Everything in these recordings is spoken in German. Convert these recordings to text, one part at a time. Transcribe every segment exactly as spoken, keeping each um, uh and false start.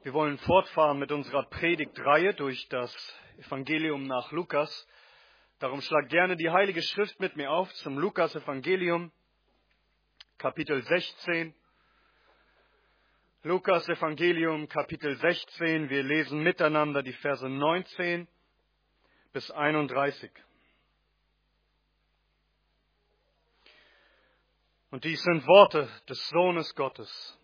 Wir wollen fortfahren mit unserer Predigtreihe durch das Evangelium nach Lukas. Darum schlag gerne die Heilige Schrift mit mir auf zum Lukas-Evangelium, Kapitel sechzehn. Lukas-Evangelium, Kapitel sechzehn. Wir lesen miteinander die Verse neunzehn bis einunddreißig. Und dies sind Worte des Sohnes Gottes.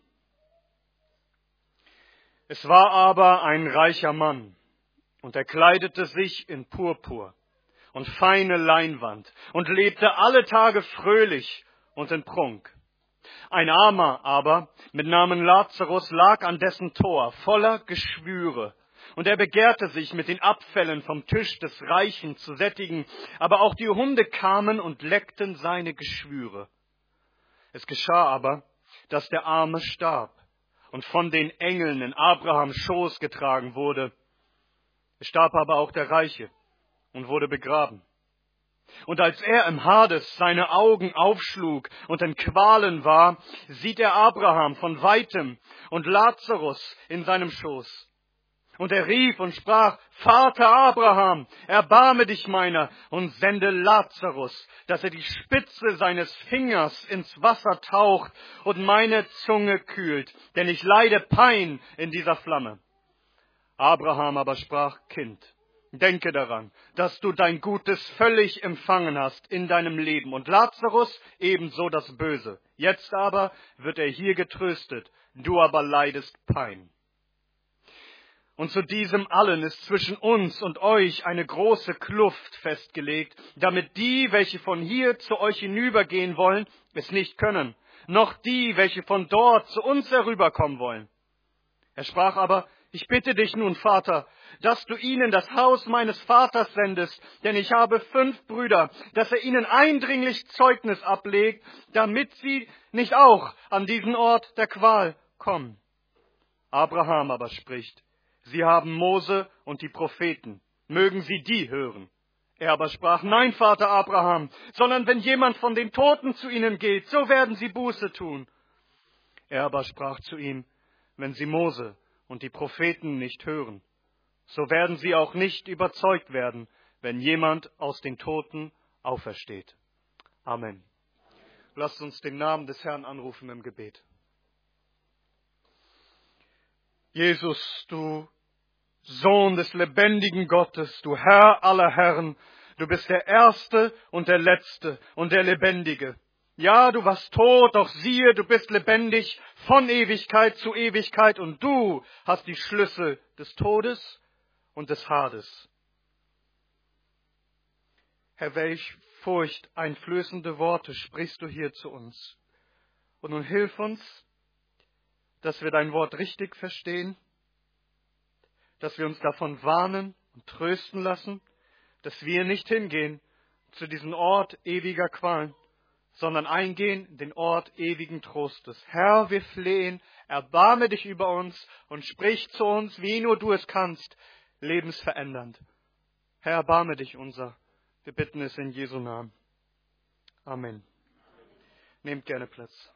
Es war aber ein reicher Mann, und er kleidete sich in Purpur und feine Leinwand und lebte alle Tage fröhlich und in Prunk. Ein Armer aber mit Namen Lazarus lag an dessen Tor, voller Geschwüre, und er begehrte sich mit den Abfällen vom Tisch des Reichen zu sättigen, aber auch die Hunde kamen und leckten seine Geschwüre. Es geschah aber, dass der Arme starb und von den Engeln in Abrahams Schoß getragen wurde. Es starb aber auch der Reiche und wurde begraben. Und als er im Hades seine Augen aufschlug und in Qualen war, sieht er Abraham von weitem und Lazarus in seinem Schoß. Und er rief und sprach: Vater Abraham, erbarme dich meiner und sende Lazarus, dass er die Spitze seines Fingers ins Wasser taucht und meine Zunge kühlt, denn ich leide Pein in dieser Flamme. Abraham aber sprach: Kind, denke daran, dass du dein Gutes völlig empfangen hast in deinem Leben und Lazarus ebenso das Böse. Jetzt aber wird er hier getröstet, du aber leidest Pein. Und zu diesem allen ist zwischen uns und euch eine große Kluft festgelegt, damit die, welche von hier zu euch hinübergehen wollen, es nicht können, noch die, welche von dort zu uns herüberkommen wollen. Er sprach aber: Ich bitte dich nun, Vater, dass du ihnen das Haus meines Vaters sendest, denn ich habe fünf Brüder, dass er ihnen eindringlich Zeugnis ablegt, damit sie nicht auch an diesen Ort der Qual kommen. Abraham aber spricht: Sie haben Mose und die Propheten. Mögen sie die hören? Er aber sprach: Nein, Vater Abraham, sondern wenn jemand von den Toten zu ihnen geht, so werden sie Buße tun. Er aber sprach zu ihm: Wenn sie Mose und die Propheten nicht hören, so werden sie auch nicht überzeugt werden, wenn jemand aus den Toten aufersteht. Amen. Lasst uns den Namen des Herrn anrufen im Gebet. Jesus, du Sohn des lebendigen Gottes, du Herr aller Herren, du bist der Erste und der Letzte und der Lebendige. Ja, du warst tot, doch siehe, du bist lebendig von Ewigkeit zu Ewigkeit und du hast die Schlüssel des Todes und des Hades. Herr, welch furchteinflößende Worte sprichst du hier zu uns. Und nun hilf uns, dass wir dein Wort richtig verstehen, dass wir uns davon warnen und trösten lassen, dass wir nicht hingehen zu diesem Ort ewiger Qualen, sondern eingehen in den Ort ewigen Trostes. Herr, wir flehen, erbarme dich über uns und sprich zu uns, wie nur du es kannst, lebensverändernd. Herr, erbarme dich unser. Wir bitten es in Jesu Namen. Amen. Nehmt gerne Platz.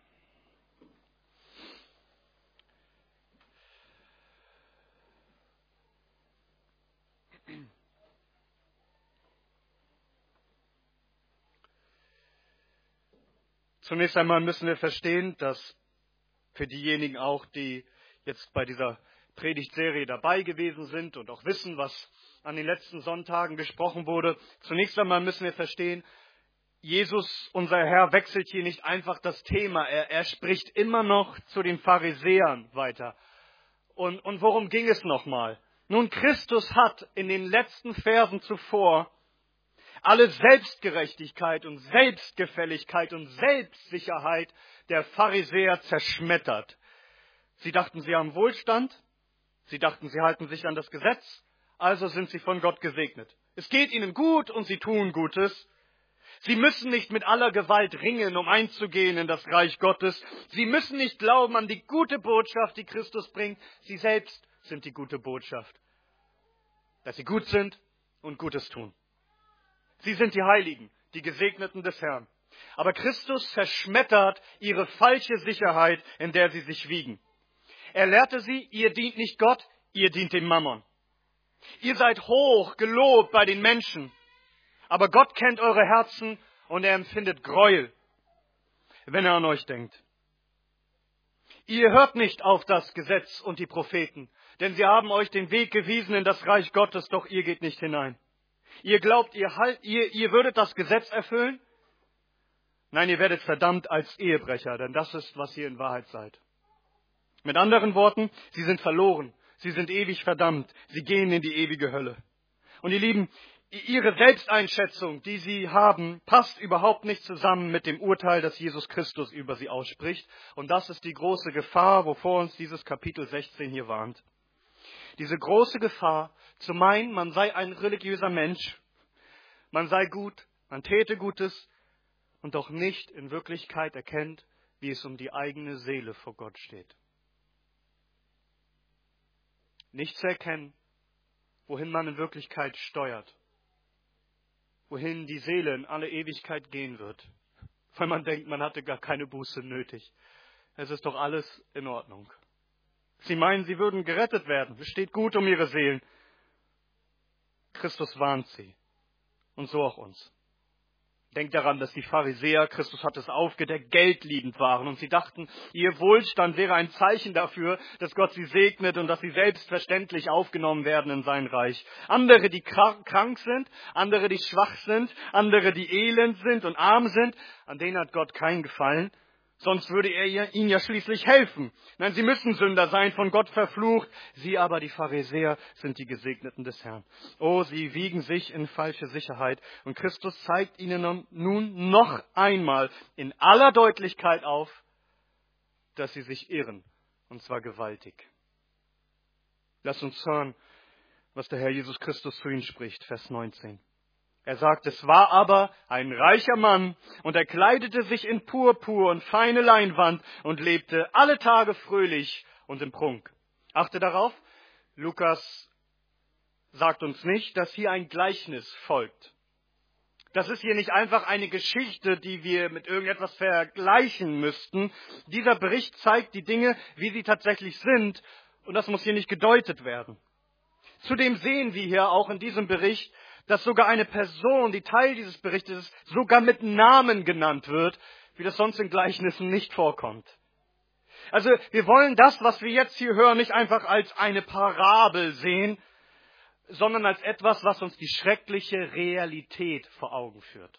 Zunächst einmal müssen wir verstehen, dass für diejenigen auch, die jetzt bei dieser Predigtserie dabei gewesen sind und auch wissen, was an den letzten Sonntagen gesprochen wurde, zunächst einmal müssen wir verstehen, Jesus, unser Herr, wechselt hier nicht einfach das Thema. Er, er spricht immer noch zu den Pharisäern weiter. Und, und worum ging es nochmal? Nun, Christus hat in den letzten Versen zuvor alle Selbstgerechtigkeit und Selbstgefälligkeit und Selbstsicherheit der Pharisäer zerschmettert. Sie dachten, sie haben Wohlstand. Sie dachten, sie halten sich an das Gesetz. Also sind sie von Gott gesegnet. Es geht ihnen gut und sie tun Gutes. Sie müssen nicht mit aller Gewalt ringen, um einzugehen in das Reich Gottes. Sie müssen nicht glauben an die gute Botschaft, die Christus bringt. Sie selbst sind die gute Botschaft, dass sie gut sind und Gutes tun. Sie sind die Heiligen, die Gesegneten des Herrn. Aber Christus zerschmettert ihre falsche Sicherheit, in der sie sich wiegen. Er lehrte sie, ihr dient nicht Gott, ihr dient dem Mammon. Ihr seid hoch gelobt bei den Menschen, aber Gott kennt eure Herzen und er empfindet Gräuel, wenn er an euch denkt. Ihr hört nicht auf das Gesetz und die Propheten, denn sie haben euch den Weg gewiesen in das Reich Gottes, doch ihr geht nicht hinein. Ihr glaubt, ihr, halt, ihr, ihr würdet das Gesetz erfüllen? Nein, ihr werdet verdammt als Ehebrecher, denn das ist, was ihr in Wahrheit seid. Mit anderen Worten, sie sind verloren, sie sind ewig verdammt, sie gehen in die ewige Hölle. Und ihr Lieben, ihre Selbsteinschätzung, die sie haben, passt überhaupt nicht zusammen mit dem Urteil, das Jesus Christus über sie ausspricht. Und das ist die große Gefahr, wovor uns dieses Kapitel sechzehn hier warnt. Diese große Gefahr, zu meinen, man sei ein religiöser Mensch, man sei gut, man täte Gutes und doch nicht in Wirklichkeit erkennt, wie es um die eigene Seele vor Gott steht. Nicht zu erkennen, wohin man in Wirklichkeit steuert, wohin die Seele in alle Ewigkeit gehen wird, weil man denkt, man hatte gar keine Buße nötig. Es ist doch alles in Ordnung. Sie meinen, sie würden gerettet werden. Es steht gut um ihre Seelen. Christus warnt sie. Und so auch uns. Denkt daran, dass die Pharisäer, Christus hat es aufgedeckt, geldliebend waren. Und sie dachten, ihr Wohlstand wäre ein Zeichen dafür, dass Gott sie segnet und dass sie selbstverständlich aufgenommen werden in sein Reich. Andere, die krank sind, andere, die schwach sind, andere, die elend sind und arm sind, an denen hat Gott keinen Gefallen. Sonst würde er ihnen ja schließlich helfen. Nein, sie müssen Sünder sein, von Gott verflucht. Sie aber, die Pharisäer, sind die Gesegneten des Herrn. Oh, sie wiegen sich in falsche Sicherheit. Und Christus zeigt ihnen nun noch einmal in aller Deutlichkeit auf, dass sie sich irren. Und zwar gewaltig. Lass uns hören, was der Herr Jesus Christus zu ihnen spricht. Vers neunzehn. Er sagt, es war aber ein reicher Mann und er kleidete sich in Purpur und feine Leinwand und lebte alle Tage fröhlich und im Prunk. Achte darauf, Lukas sagt uns nicht, dass hier ein Gleichnis folgt. Das ist hier nicht einfach eine Geschichte, die wir mit irgendetwas vergleichen müssten. Dieser Bericht zeigt die Dinge, wie sie tatsächlich sind, und das muss hier nicht gedeutet werden. Zudem sehen wir hier auch in diesem Bericht, dass sogar eine Person, die Teil dieses Berichtes ist, sogar mit Namen genannt wird, wie das sonst in Gleichnissen nicht vorkommt. Also wir wollen das, was wir jetzt hier hören, nicht einfach als eine Parabel sehen, sondern als etwas, was uns die schreckliche Realität vor Augen führt.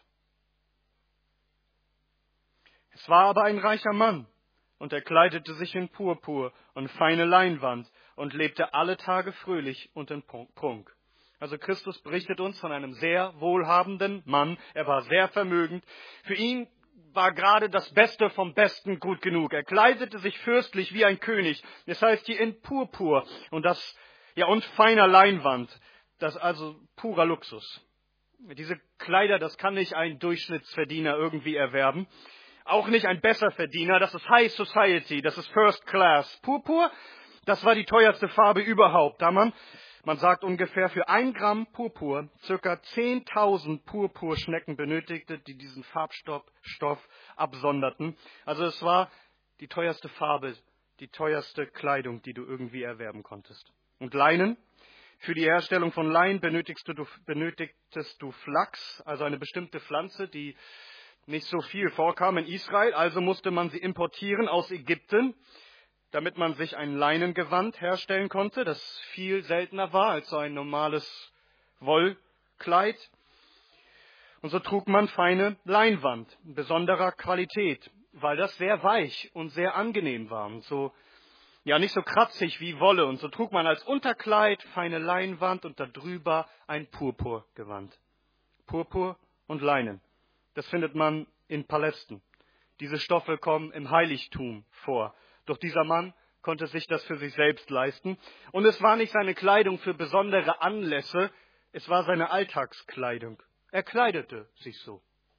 Es war aber ein reicher Mann, und er kleidete sich in Purpur und feine Leinwand und lebte alle Tage fröhlich und in Prunk. Also Christus berichtet uns von einem sehr wohlhabenden Mann. Er war sehr vermögend. Für ihn war gerade das Beste vom Besten gut genug. Er kleidete sich fürstlich wie ein König. Das heißt hier in Purpur und das, ja, und feiner Leinwand. Das also purer Luxus. Diese Kleider, das kann nicht ein Durchschnittsverdiener irgendwie erwerben. Auch nicht ein Besserverdiener. Das ist High Society. Das ist First Class. Purpur, das war die teuerste Farbe überhaupt. Da man Man sagt ungefähr für ein Gramm Purpur circa zehntausend Purpurschnecken benötigte, die diesen Farbstoff Stoff absonderten. Also es war die teuerste Farbe, die teuerste Kleidung, die du irgendwie erwerben konntest. Und Leinen? Für die Herstellung von Leinen benötigst du, benötigtest du Flachs, also eine bestimmte Pflanze, die nicht so viel vorkam in Israel. Also musste man sie importieren aus Ägypten, damit man sich ein Leinengewand herstellen konnte, das viel seltener war als so ein normales Wollkleid. Und so trug man feine Leinwand, besonderer Qualität, weil das sehr weich und sehr angenehm war und so, ja, nicht so kratzig wie Wolle. Und so trug man als Unterkleid feine Leinwand und darüber ein Purpurgewand. Purpur und Leinen, das findet man in Palästen. Diese Stoffe kommen im Heiligtum vor. Doch dieser Mann konnte sich das für sich selbst leisten. Und es war nicht seine Kleidung für besondere Anlässe, es war seine Alltagskleidung. Er kleidete sich so.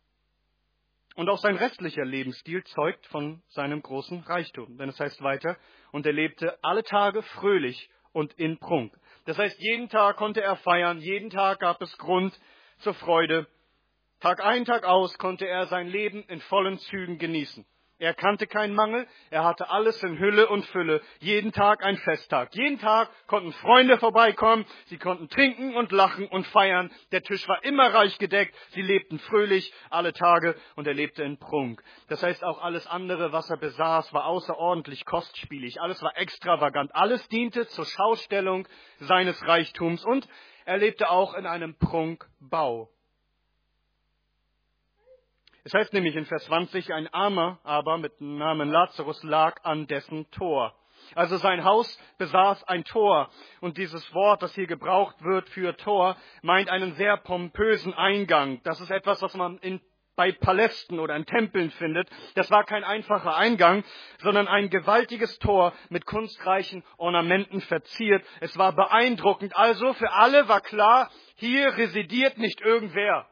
Und auch sein restlicher Lebensstil zeugt von seinem großen Reichtum. Denn es heißt weiter, und er lebte alle Tage fröhlich und in Prunk. Das heißt, jeden Tag konnte er feiern, jeden Tag gab es Grund zur Freude. Tag ein, Tag aus konnte er sein Leben in vollen Zügen genießen. Er kannte keinen Mangel, er hatte alles in Hülle und Fülle. Jeden Tag ein Festtag. Jeden Tag konnten Freunde vorbeikommen, sie konnten trinken und lachen und feiern. Der Tisch war immer reich gedeckt, sie lebten fröhlich alle Tage und er lebte in Prunk. Das heißt, auch alles andere, was er besaß, war außerordentlich kostspielig. Alles war extravagant. Alles diente zur Schaustellung seines Reichtums und er lebte auch in einem Prunkbau. Es heißt nämlich in Vers zwanzig, ein Armer aber mit dem Namen Lazarus lag an dessen Tor. Also sein Haus besaß ein Tor. Und dieses Wort, das hier gebraucht wird für Tor, meint einen sehr pompösen Eingang. Das ist etwas, was man in, bei Palästen oder in Tempeln findet. Das war kein einfacher Eingang, sondern ein gewaltiges Tor mit kunstreichen Ornamenten verziert. Es war beeindruckend. Also für alle war klar, hier residiert nicht irgendwer.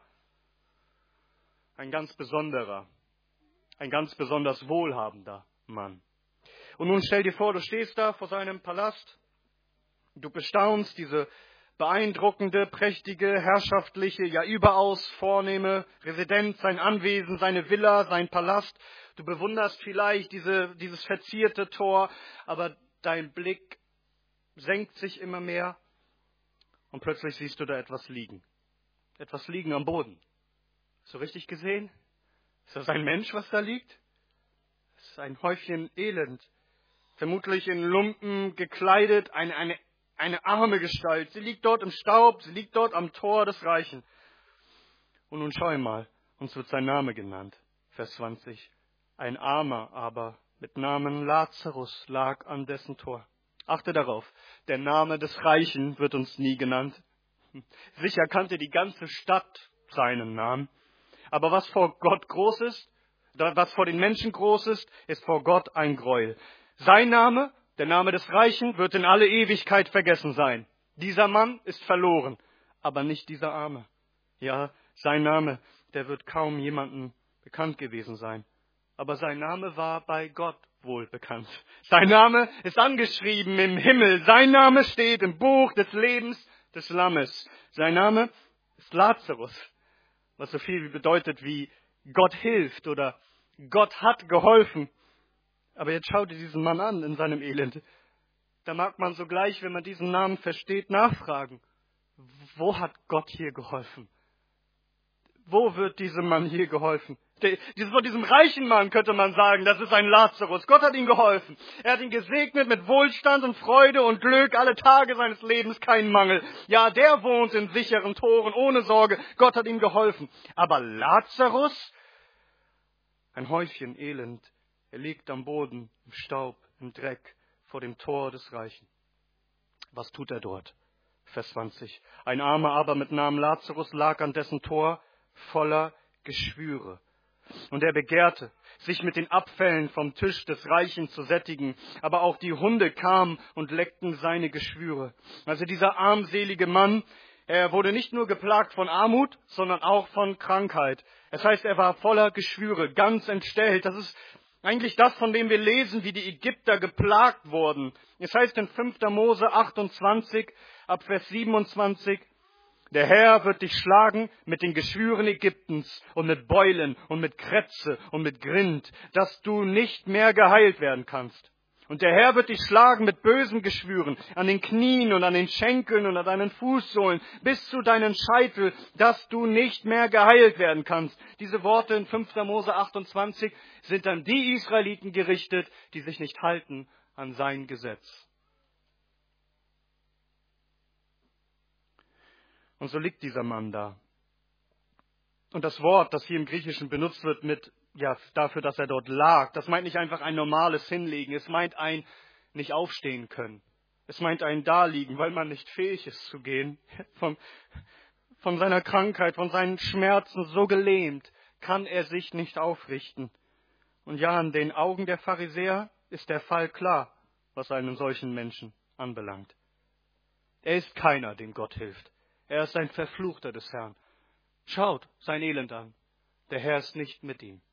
Ein ganz besonderer, ein ganz besonders wohlhabender Mann. Und nun stell dir vor, du stehst da vor seinem Palast, du bestaunst diese beeindruckende, prächtige, herrschaftliche, ja überaus vornehme Residenz, sein Anwesen, seine Villa, sein Palast. Du bewunderst vielleicht diese, dieses verzierte Tor, aber dein Blick senkt sich immer mehr und plötzlich siehst du da etwas liegen. Etwas liegen am Boden. So richtig gesehen? Ist das ein Mensch, was da liegt? Es ist ein Häufchen Elend. Vermutlich in Lumpen gekleidet, eine, eine, eine arme Gestalt. Sie liegt dort im Staub, sie liegt dort am Tor des Reichen. Und nun schau mal, uns wird sein Name genannt. Vers zwanzig. Ein Armer aber mit Namen Lazarus lag an dessen Tor. Achte darauf, der Name des Reichen wird uns nie genannt. Sicher kannte die ganze Stadt seinen Namen. Aber was vor Gott groß ist, was vor den Menschen groß ist, ist vor Gott ein Gräuel. Sein Name, der Name des Reichen, wird in alle Ewigkeit vergessen sein. Dieser Mann ist verloren, aber nicht dieser Arme. Ja, sein Name, der wird kaum jemandem bekannt gewesen sein. Aber sein Name war bei Gott wohl bekannt. Sein Name ist angeschrieben im Himmel. Sein Name steht im Buch des Lebens des Lammes. Sein Name ist Lazarus. Was so viel bedeutet wie Gott hilft oder Gott hat geholfen. Aber jetzt schau dir diesen Mann an in seinem Elend. Da mag man sogleich, wenn man diesen Namen versteht, nachfragen. Wo hat Gott hier geholfen? Wo wird diesem Mann hier geholfen? Von diesem reichen Mann könnte man sagen, das ist ein Lazarus. Gott hat ihm geholfen. Er hat ihn gesegnet mit Wohlstand und Freude und Glück, alle Tage seines Lebens kein Mangel. Ja, der wohnt in sicheren Toren, ohne Sorge. Gott hat ihm geholfen. Aber Lazarus, ein Häufchen Elend, er liegt am Boden, im Staub, im Dreck, vor dem Tor des Reichen. Was tut er dort? Vers zwanzig. Ein Armer aber mit Namen Lazarus lag an dessen Tor voller Geschwüre. Und er begehrte, sich mit den Abfällen vom Tisch des Reichen zu sättigen. Aber auch die Hunde kamen und leckten seine Geschwüre. Also dieser armselige Mann, er wurde nicht nur geplagt von Armut, sondern auch von Krankheit. Das heißt, er war voller Geschwüre, ganz entstellt. Das ist eigentlich das, von dem wir lesen, wie die Ägypter geplagt wurden. Es heißt in fünfter Mose achtundzwanzig, ab Vers siebenundzwanzig, der Herr wird dich schlagen mit den Geschwüren Ägyptens und mit Beulen und mit Krätze und mit Grind, dass du nicht mehr geheilt werden kannst. Und der Herr wird dich schlagen mit bösen Geschwüren an den Knien und an den Schenkeln und an deinen Fußsohlen bis zu deinen Scheitel, dass du nicht mehr geheilt werden kannst. Diese Worte in fünfter Mose achtundzwanzig sind an die Israeliten gerichtet, die sich nicht halten an sein Gesetz. Und so liegt dieser Mann da. Und das Wort, das hier im Griechischen benutzt wird mit, ja, dafür, dass er dort lag, das meint nicht einfach ein normales Hinlegen. Es meint ein nicht aufstehen können. Es meint ein Daliegen, weil man nicht fähig ist zu gehen. Von, von seiner Krankheit, von seinen Schmerzen so gelähmt, kann er sich nicht aufrichten. Und ja, in den Augen der Pharisäer ist der Fall klar, was einen solchen Menschen anbelangt. Er ist keiner, dem Gott hilft. Er ist ein Verfluchter des Herrn. Schaut sein Elend an. Der Herr ist nicht mit ihm.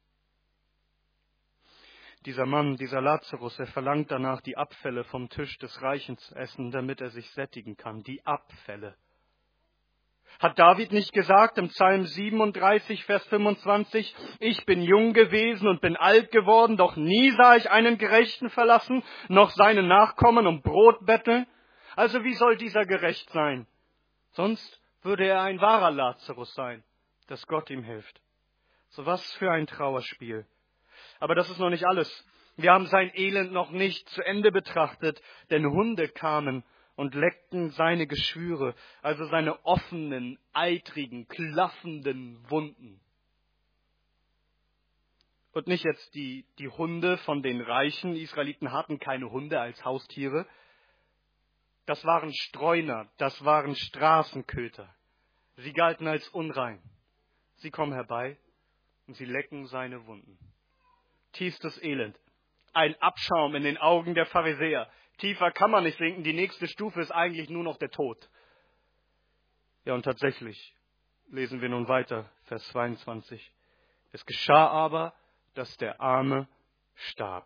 Dieser Mann, dieser Lazarus, er verlangt danach, die Abfälle vom Tisch des Reichen zu essen, damit er sich sättigen kann. Die Abfälle. Hat David nicht gesagt im Psalm siebenunddreißig, Vers fünfundzwanzig, ich bin jung gewesen und bin alt geworden, doch nie sah ich einen Gerechten verlassen, noch seine Nachkommen um Brot betteln? Also wie soll dieser gerecht sein? Sonst würde er ein wahrer Lazarus sein, dass Gott ihm hilft. So was für ein Trauerspiel. Aber das ist noch nicht alles. Wir haben sein Elend noch nicht zu Ende betrachtet, denn Hunde kamen und leckten seine Geschwüre, also seine offenen, eitrigen, klaffenden Wunden. Und nicht jetzt die, die Hunde von den reichen Israeliten hatten keine Hunde als Haustiere. Das waren Streuner, das waren Straßenköter. Sie galten als unrein. Sie kommen herbei und sie lecken seine Wunden. Tiefstes Elend. Ein Abschaum in den Augen der Pharisäer. Tiefer kann man nicht sinken. Die nächste Stufe ist eigentlich nur noch der Tod. Ja, und tatsächlich lesen wir nun weiter, Vers zweiundzwanzig. Es geschah aber, dass der Arme starb.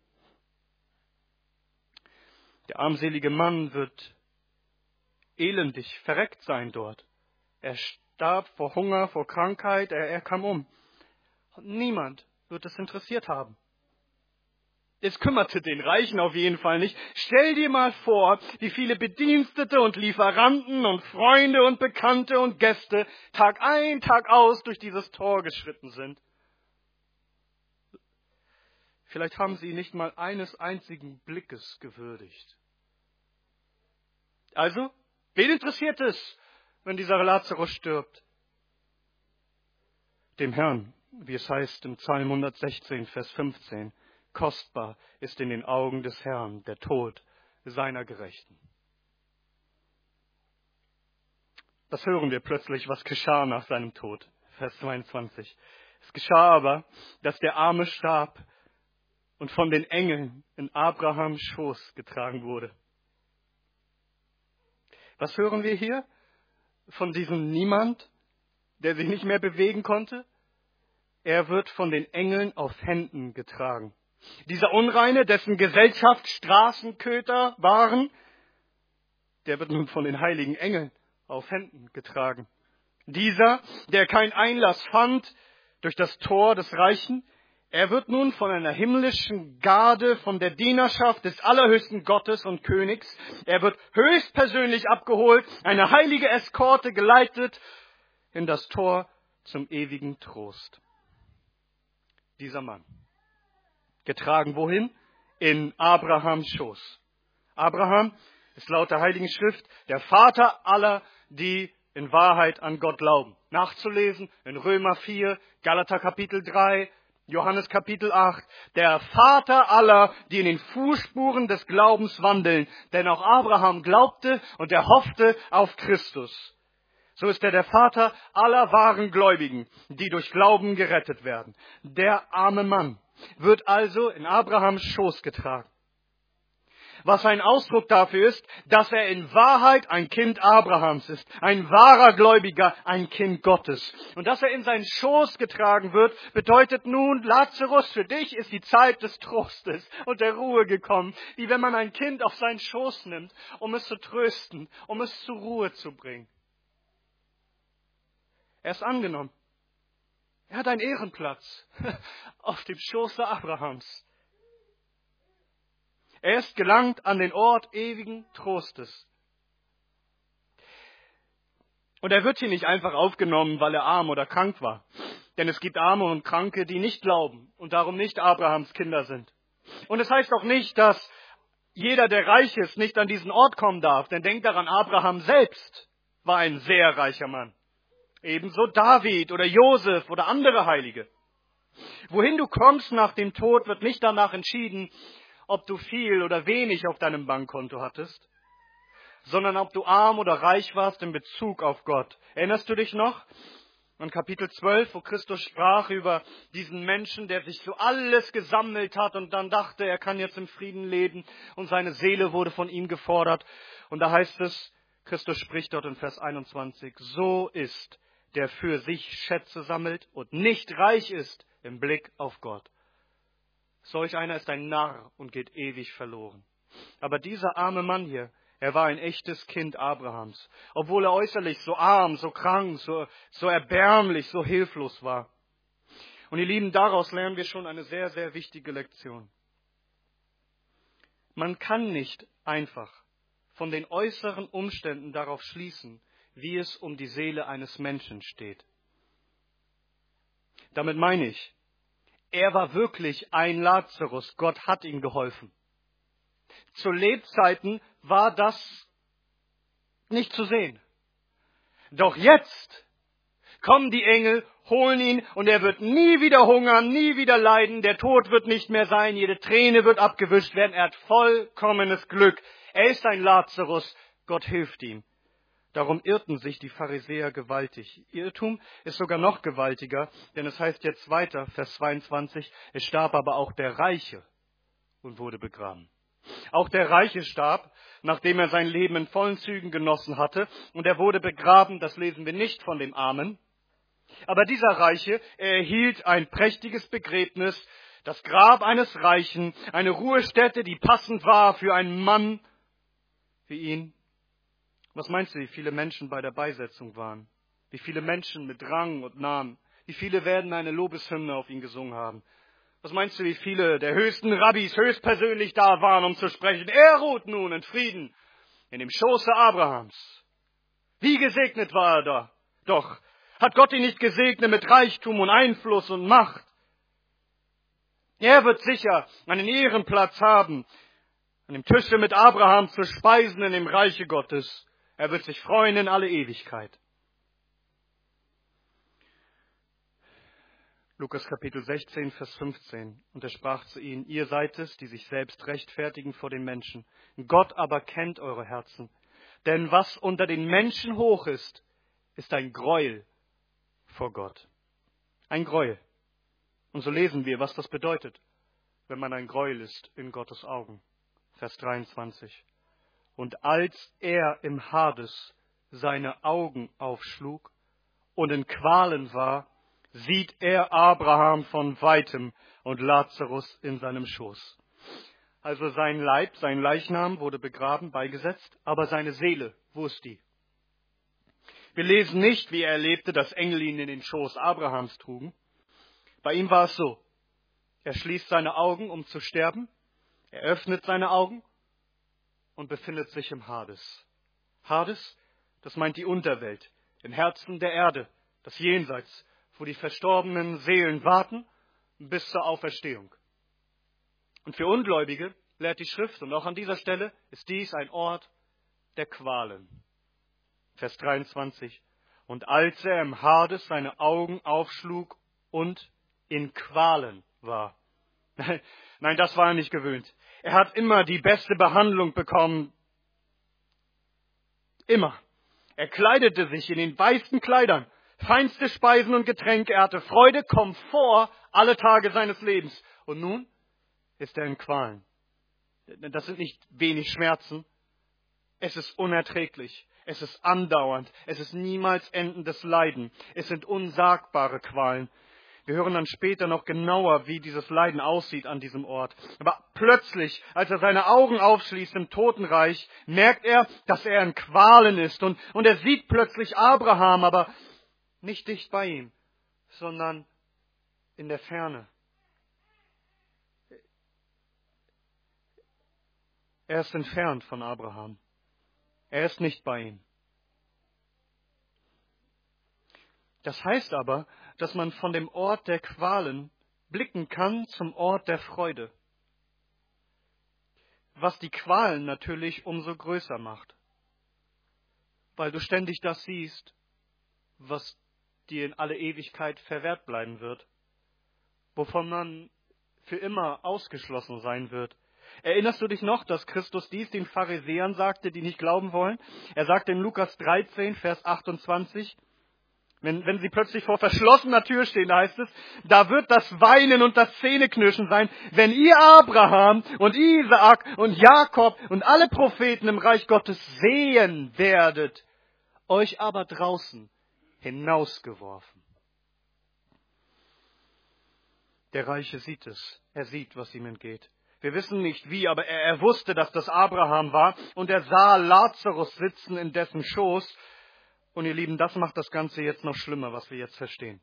Der armselige Mann wird elendig verreckt sein dort. Er starb vor Hunger, vor Krankheit, er, er kam um. Und niemand wird es interessiert haben. Es kümmerte den Reichen auf jeden Fall nicht. Stell dir mal vor, wie viele Bedienstete und Lieferanten und Freunde und Bekannte und Gäste Tag ein, Tag aus durch dieses Tor geschritten sind. Vielleicht haben sie ihn nicht mal eines einzigen Blickes gewürdigt. Also, wen interessiert es, wenn dieser Lazarus stirbt? Dem Herrn, wie es heißt im Psalm hundertsechzehn, Vers fünfzehn, kostbar ist in den Augen des Herrn der Tod seiner Gerechten. Das hören wir plötzlich, was geschah nach seinem Tod. Vers zweiundzwanzig. Es geschah aber, dass der Arme starb und von den Engeln in Abrahams Schoß getragen wurde. Was hören wir hier? Von diesem Niemand, der sich nicht mehr bewegen konnte? Er wird von den Engeln auf Händen getragen. Dieser Unreine, dessen Gesellschaft Straßenköter waren, der wird nun von den heiligen Engeln auf Händen getragen. Dieser, der keinen Einlass fand durch das Tor des Reichen, er wird nun von einer himmlischen Garde, von der Dienerschaft des allerhöchsten Gottes und Königs, er wird höchstpersönlich abgeholt, eine heilige Eskorte geleitet in das Tor zum ewigen Trost. Dieser Mann. Getragen wohin? In Abrahams Schoß. Abraham ist laut der Heiligen Schrift der Vater aller, die in Wahrheit an Gott glauben. Nachzulesen in Römer vier, Galater Kapitel drei, Johannes Kapitel acht. Der Vater aller, die in den Fußspuren des Glaubens wandeln. Denn auch Abraham glaubte und er hoffte auf Christus. So ist er der Vater aller wahren Gläubigen, die durch Glauben gerettet werden. Der arme Mann wird also in Abrahams Schoß getragen. Was ein Ausdruck dafür ist, dass er in Wahrheit ein Kind Abrahams ist, ein wahrer Gläubiger, ein Kind Gottes. Und dass er in seinen Schoß getragen wird, bedeutet nun, Lazarus, für dich ist die Zeit des Trostes und der Ruhe gekommen, wie wenn man ein Kind auf seinen Schoß nimmt, um es zu trösten, um es zur Ruhe zu bringen. Er ist angenommen. Er hat einen Ehrenplatz auf dem Schoße Abrahams. Er ist gelangt an den Ort ewigen Trostes. Und er wird hier nicht einfach aufgenommen, weil er arm oder krank war. Denn es gibt Arme und Kranke, die nicht glauben und darum nicht Abrahams Kinder sind. Und es heißt auch nicht, dass jeder, der reich ist, nicht an diesen Ort kommen darf. Denn denkt daran, Abraham selbst war ein sehr reicher Mann. Ebenso David oder Josef oder andere Heilige. Wohin du kommst nach dem Tod, wird nicht danach entschieden, ob du viel oder wenig auf deinem Bankkonto hattest, sondern ob du arm oder reich warst in Bezug auf Gott. Erinnerst du dich noch an Kapitel zwölf, wo Christus sprach über diesen Menschen, der sich so alles gesammelt hat und dann dachte, er kann jetzt im Frieden leben und seine Seele wurde von ihm gefordert. Und da heißt es, Christus spricht dort in Vers einundzwanzig, so ist, der für sich Schätze sammelt und nicht reich ist im Blick auf Gott. Solch einer ist ein Narr und geht ewig verloren. Aber dieser arme Mann hier, Er war ein echtes Kind Abrahams, obwohl er äußerlich so arm, so krank, so, so erbärmlich, so hilflos war. Und ihr Lieben, daraus lernen wir schon eine sehr, sehr wichtige Lektion. Man kann nicht einfach von den äußeren Umständen darauf schließen, wie es um die Seele eines Menschen steht. Damit meine ich, er war wirklich ein Lazarus. Gott hat ihm geholfen. Zu Lebzeiten war das nicht zu sehen. Doch jetzt kommen die Engel, holen ihn und er wird nie wieder hungern, nie wieder leiden. Der Tod wird nicht mehr sein, jede Träne wird abgewischt werden. Er hat vollkommenes Glück. Er ist ein Lazarus. Gott hilft ihm. Darum irrten sich die Pharisäer gewaltig. Ihr Irrtum ist sogar noch gewaltiger, denn es heißt jetzt weiter, Vers zweiundzwanzig, es starb aber auch der Reiche und wurde begraben. Auch der Reiche starb, nachdem er sein Leben in vollen Zügen genossen hatte, und er wurde begraben, das lesen wir nicht von dem Armen. Aber dieser Reiche, er erhielt ein prächtiges Begräbnis, das Grab eines Reichen, eine Ruhestätte, die passend war für einen Mann wie ihn. Was meinst du, wie viele Menschen bei der Beisetzung waren? Wie viele Menschen mit Rang und Namen? Wie viele werden eine Lobeshymne auf ihn gesungen haben? Was meinst du, wie viele der höchsten Rabbis höchstpersönlich da waren, um zu sprechen? Er ruht nun in Frieden in dem Schoße Abrahams. Wie gesegnet war er da? Doch, hat Gott ihn nicht gesegnet mit Reichtum und Einfluss und Macht? Er wird sicher einen Ehrenplatz haben, an dem Tische mit Abraham zu speisen in dem Reiche Gottes. Er wird sich freuen in alle Ewigkeit. Lukas Kapitel sechzehn, Vers fünfzehn. Und er sprach zu ihnen, ihr seid es, die sich selbst rechtfertigen vor den Menschen. Gott aber kennt eure Herzen. Denn was unter den Menschen hoch ist, ist ein Gräuel vor Gott. Ein Gräuel. Und so lesen wir, was das bedeutet, wenn man ein Gräuel ist in Gottes Augen. Vers dreiundzwanzig. Und als er im Hades seine Augen aufschlug und in Qualen war, sieht er Abraham von Weitem und Lazarus in seinem Schoß. Also sein Leib, sein Leichnam wurde begraben, beigesetzt, aber seine Seele, wo ist die? Wir lesen nicht, wie er erlebte, dass Engel ihn in den Schoß Abrahams trugen. Bei ihm war es so, er schließt seine Augen, um zu sterben, er öffnet seine Augen und befindet sich im Hades. Hades, das meint die Unterwelt, im Herzen der Erde, das Jenseits, wo die verstorbenen Seelen warten bis zur Auferstehung. Und für Ungläubige lehrt die Schrift, und auch an dieser Stelle ist dies ein Ort der Qualen. Vers dreiundzwanzig. Und als er im Hades seine Augen aufschlug und in Qualen war. Nein, das war er nicht gewöhnt. Er hat immer die beste Behandlung bekommen. Immer. Er kleidete sich in den weißesten Kleidern, feinste Speisen und Getränke. Er hatte Freude, Komfort alle Tage seines Lebens. Und nun ist er in Qualen. Das sind nicht wenig Schmerzen. Es ist unerträglich. Es ist andauernd. Es ist niemals endendes Leiden. Es sind unsagbare Qualen. Wir hören dann später noch genauer, wie dieses Leiden aussieht an diesem Ort. Aber plötzlich, als er seine Augen aufschließt im Totenreich, merkt er, dass er in Qualen ist. Und, und er sieht plötzlich Abraham, aber nicht dicht bei ihm, sondern in der Ferne. Er ist entfernt von Abraham. Er ist nicht bei ihm. Das heißt aber, dass man von dem Ort der Qualen blicken kann zum Ort der Freude. Was die Qualen natürlich umso größer macht. Weil du ständig das siehst, was dir in alle Ewigkeit verwehrt bleiben wird. Wovon man für immer ausgeschlossen sein wird. Erinnerst du dich noch, dass Christus dies den Pharisäern sagte, die nicht glauben wollen? Er sagte in Lukas dreizehn, Vers achtundzwanzig, Wenn, wenn sie plötzlich vor verschlossener Tür stehen, da heißt es, da wird das Weinen und das Zähneknirschen sein, wenn ihr Abraham und Isaak und Jakob und alle Propheten im Reich Gottes sehen werdet, euch aber draußen hinausgeworfen. Der Reiche sieht es, er sieht, was ihm entgeht. Wir wissen nicht wie, aber er, er wusste, dass das Abraham war und er sah Lazarus sitzen in dessen Schoß. Und ihr Lieben, das macht das Ganze jetzt noch schlimmer, was wir jetzt verstehen.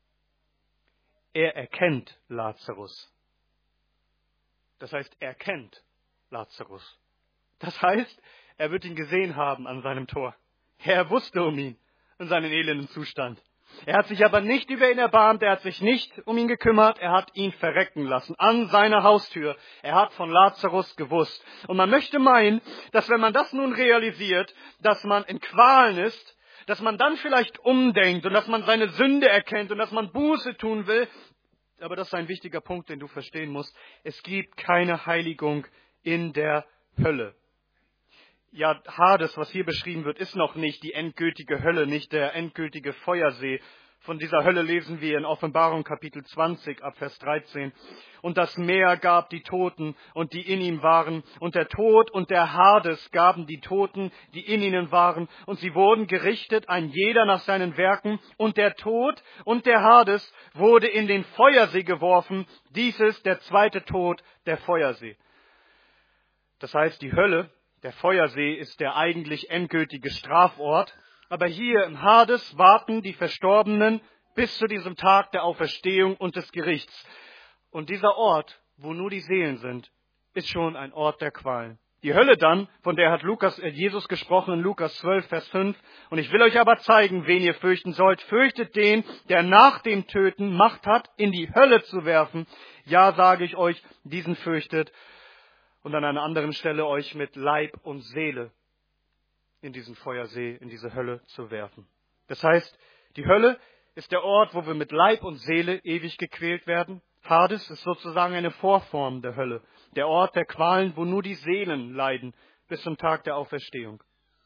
Er erkennt Lazarus. Das heißt, er kennt Lazarus. Das heißt, er wird ihn gesehen haben an seinem Tor. Er wusste um ihn und seinen elenden Zustand. Er hat sich aber nicht über ihn erbarmt, er hat sich nicht um ihn gekümmert, er hat ihn verrecken lassen an seiner Haustür. Er hat von Lazarus gewusst. Und man möchte meinen, dass wenn man das nun realisiert, dass man in Qualen ist, dass man dann vielleicht umdenkt und dass man seine Sünde erkennt und dass man Buße tun will. Aber das ist ein wichtiger Punkt, den du verstehen musst. Es gibt keine Heiligung in der Hölle. Ja, Hades, was hier beschrieben wird, ist noch nicht die endgültige Hölle, nicht der endgültige Feuersee. Von dieser Hölle lesen wir in Offenbarung Kapitel zwanzig ab Vers dreizehn. Und das Meer gab die Toten und die in ihm waren. Und der Tod und der Hades gaben die Toten, die in ihnen waren. Und sie wurden gerichtet, ein jeder nach seinen Werken. Und der Tod und der Hades wurde in den Feuersee geworfen. Dies ist der zweite Tod, der Feuersee. Das heißt, die Hölle, der Feuersee, ist der eigentlich endgültige Strafort. Aber hier im Hades warten die Verstorbenen bis zu diesem Tag der Auferstehung und des Gerichts. Und dieser Ort, wo nur die Seelen sind, ist schon ein Ort der Qualen. Die Hölle dann, von der hat Lukas, äh, Jesus gesprochen in Lukas zwölf, Vers fünf. Und ich will euch aber zeigen, wen ihr fürchten sollt. Fürchtet den, der nach dem Töten Macht hat, in die Hölle zu werfen. Ja, sage ich euch, diesen fürchtet. Und an einer anderen Stelle euch mit Leib und Seele in diesen Feuersee, in diese Hölle zu werfen. Das heißt, die Hölle ist der Ort, wo wir mit Leib und Seele ewig gequält werden. Hades ist sozusagen eine Vorform der Hölle, der Ort der Qualen, wo nur die Seelen leiden, bis zum Tag der Auferstehung.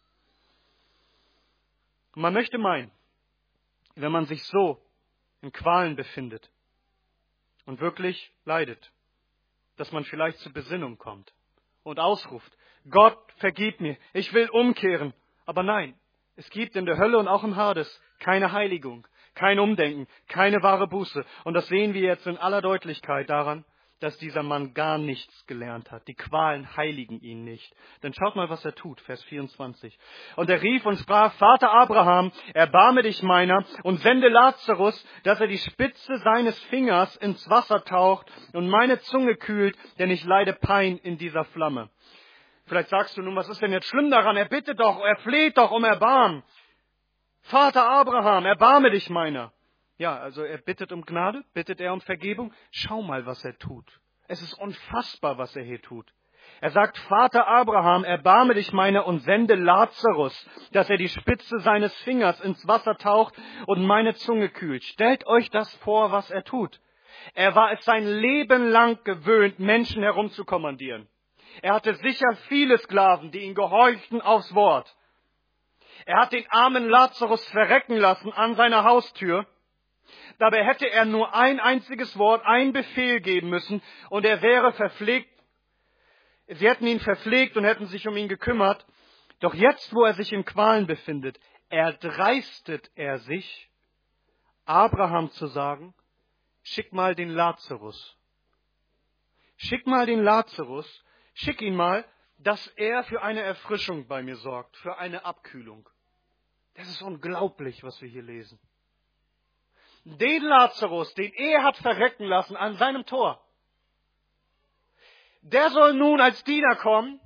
Und man möchte meinen, wenn man sich so in Qualen befindet und wirklich leidet, dass man vielleicht zur Besinnung kommt und ausruft, Gott, vergib mir, ich will umkehren. Aber nein, es gibt in der Hölle und auch im Hades keine Heiligung, kein Umdenken, keine wahre Buße. Und das sehen wir jetzt in aller Deutlichkeit daran, dass dieser Mann gar nichts gelernt hat. Die Qualen heiligen ihn nicht. Denn schaut mal, was er tut, Vers vierundzwanzig. Und er rief und sprach, Vater Abraham, erbarme dich meiner und sende Lazarus, dass er die Spitze seines Fingers ins Wasser taucht und meine Zunge kühlt, denn ich leide Pein in dieser Flamme. Vielleicht sagst du nun, was ist denn jetzt schlimm daran? Er bittet doch, er fleht doch um Erbarmen. Vater Abraham, erbarme dich meiner. Ja, also er bittet um Gnade, bittet er um Vergebung. Schau mal, was er tut. Es ist unfassbar, was er hier tut. Er sagt, Vater Abraham, erbarme dich meiner und sende Lazarus, dass er die Spitze seines Fingers ins Wasser taucht und meine Zunge kühlt. Stellt euch das vor, was er tut. Er war es sein Leben lang gewöhnt, Menschen herumzukommandieren. Er hatte sicher viele Sklaven, die ihn gehorchten aufs Wort. Er hat den armen Lazarus verrecken lassen an seiner Haustür. Dabei hätte er nur ein einziges Wort, ein Befehl geben müssen und er wäre verpflegt. Sie hätten ihn verpflegt und hätten sich um ihn gekümmert. Doch jetzt, wo er sich in Qualen befindet, erdreistet er sich, Abraham zu sagen, schick mal den Lazarus. Schick mal den Lazarus, schick ihn mal, dass er für eine Erfrischung bei mir sorgt, für eine Abkühlung. Das ist unglaublich, was wir hier lesen. Den Lazarus, den er hat verrecken lassen an seinem Tor, der soll nun als Diener kommen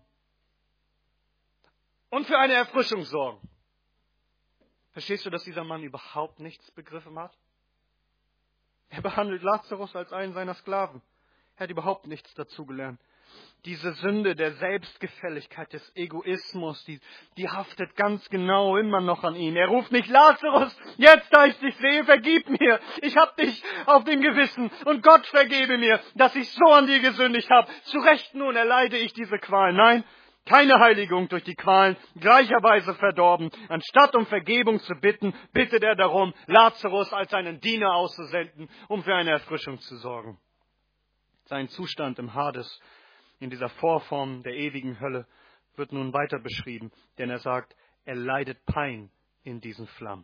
und für eine Erfrischung sorgen. Verstehst du, dass dieser Mann überhaupt nichts begriffen hat? Er behandelt Lazarus als einen seiner Sklaven. Er hat überhaupt nichts dazugelernt. Diese Sünde der Selbstgefälligkeit, des Egoismus, die, die haftet ganz genau immer noch an ihn. Er ruft nicht, Lazarus, jetzt da ich dich sehe, vergib mir. Ich hab dich auf dem Gewissen und Gott vergebe mir, dass ich so an dir gesündigt habe. Zu Recht nun erleide ich diese Qual. Nein, keine Heiligung durch die Qualen, gleicherweise verdorben. Anstatt um Vergebung zu bitten, bittet er darum, Lazarus als einen Diener auszusenden, um für eine Erfrischung zu sorgen. Sein Zustand im Hades, in dieser Vorform der ewigen Hölle, wird nun weiter beschrieben, denn er sagt, er leidet Pein in diesen Flammen.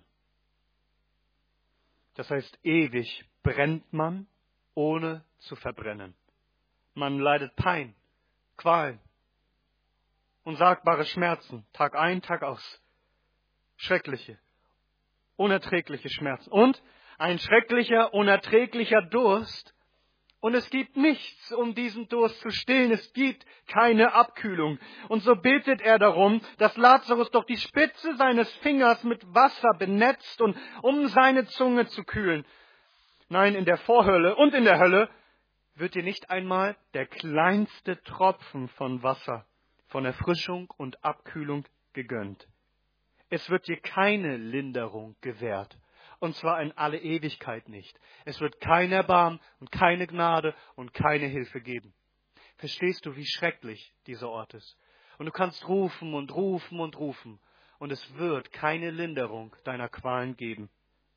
Das heißt, ewig brennt man, ohne zu verbrennen. Man leidet Pein, Qualen, unsagbare Schmerzen, Tag ein, Tag aus. Schreckliche, unerträgliche Schmerzen. Und ein schrecklicher, unerträglicher Durst. Und es gibt nichts, um diesen Durst zu stillen. Es gibt keine Abkühlung. Und so bittet er darum, dass Lazarus doch die Spitze seines Fingers mit Wasser benetzt, und um seine Zunge zu kühlen. Nein, in der Vorhölle und in der Hölle wird dir nicht einmal der kleinste Tropfen von Wasser, von Erfrischung und Abkühlung gegönnt. Es wird dir keine Linderung gewährt. Und zwar in alle Ewigkeit nicht. Es wird kein Erbarmen und keine Gnade und keine Hilfe geben. Verstehst du, wie schrecklich dieser Ort ist? Und du kannst rufen und rufen und rufen. Und es wird keine Linderung deiner Qualen geben.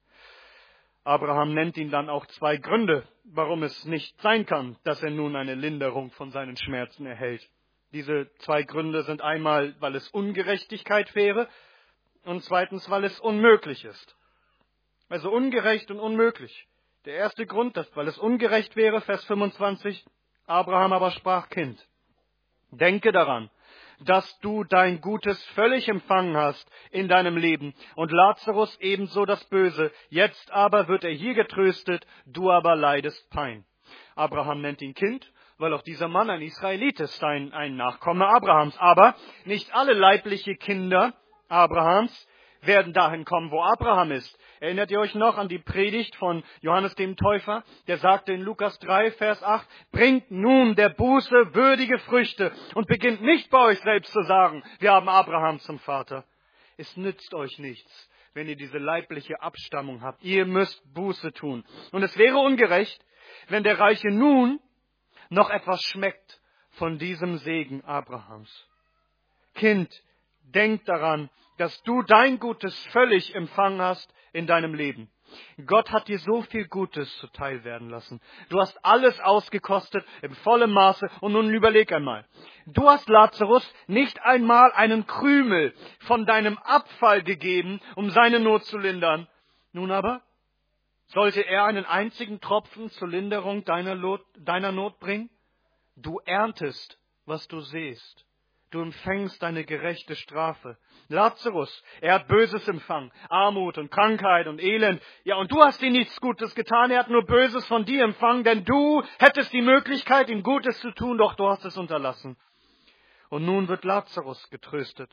Abraham nennt ihm dann auch zwei Gründe, warum es nicht sein kann, dass er nun eine Linderung von seinen Schmerzen erhält. Diese zwei Gründe sind einmal, weil es Ungerechtigkeit wäre, und zweitens, weil es unmöglich ist. Also ungerecht und unmöglich. Der erste Grund, dass, weil es ungerecht wäre, Vers fünfundzwanzig, Abraham aber sprach: Kind, denke daran, dass du dein Gutes völlig empfangen hast in deinem Leben und Lazarus ebenso das Böse. Jetzt aber wird er hier getröstet, du aber leidest Pein. Abraham nennt ihn Kind, weil auch dieser Mann ein Israelit ist, ein, ein Nachkomme Abrahams. Aber nicht alle leibliche Kinder Abrahams werden dahin kommen, wo Abraham ist. Erinnert ihr euch noch an die Predigt von Johannes dem Täufer? Der sagte in Lukas drei, Vers acht, bringt nun der Buße würdige Früchte und beginnt nicht bei euch selbst zu sagen, wir haben Abraham zum Vater. Es nützt euch nichts, wenn ihr diese leibliche Abstammung habt. Ihr müsst Buße tun. Und es wäre ungerecht, wenn der Reiche nun noch etwas schmeckt von diesem Segen Abrahams. Kind, denk daran, dass du dein Gutes völlig empfangen hast in deinem Leben. Gott hat dir so viel Gutes zuteil werden lassen. Du hast alles ausgekostet im vollen Maße. Und nun überleg einmal. Du hast Lazarus nicht einmal einen Krümel von deinem Abfall gegeben, um seine Not zu lindern. Nun aber, sollte er einen einzigen Tropfen zur Linderung deiner Not, deiner Not bringen? Du erntest, was du sähst. Du empfängst deine gerechte Strafe. Lazarus, er hat Böses empfangen, Armut und Krankheit und Elend. Ja, und du hast ihm nichts Gutes getan, er hat nur Böses von dir empfangen, denn du hättest die Möglichkeit, ihm Gutes zu tun, doch du hast es unterlassen. Und nun wird Lazarus getröstet.